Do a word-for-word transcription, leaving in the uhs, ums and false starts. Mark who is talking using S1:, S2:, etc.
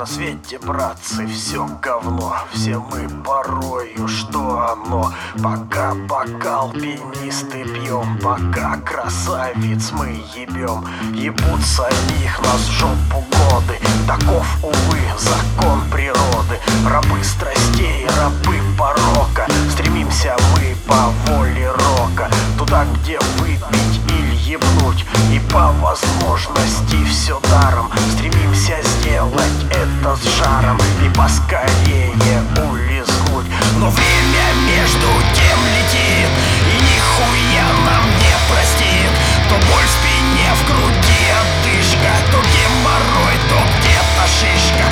S1: свете, братцы, все говно. Все мы порою, что оно. Пока бокал пенистый пьем, пока красавиц мы ебем. Ебут самих нас в жопу годы. Таков, увы, закон природы. Рабы страстей, рабы порока. Стремимся мы по воле рока туда, где выпить или ебнуть. И по возможности все даром стремимся сделать это с жаром и поскорее улизнуть. Но время между тем летит, и нихуя нам не простит. То боль в спине, в груди одышка, то геморрой, то где-то шишка.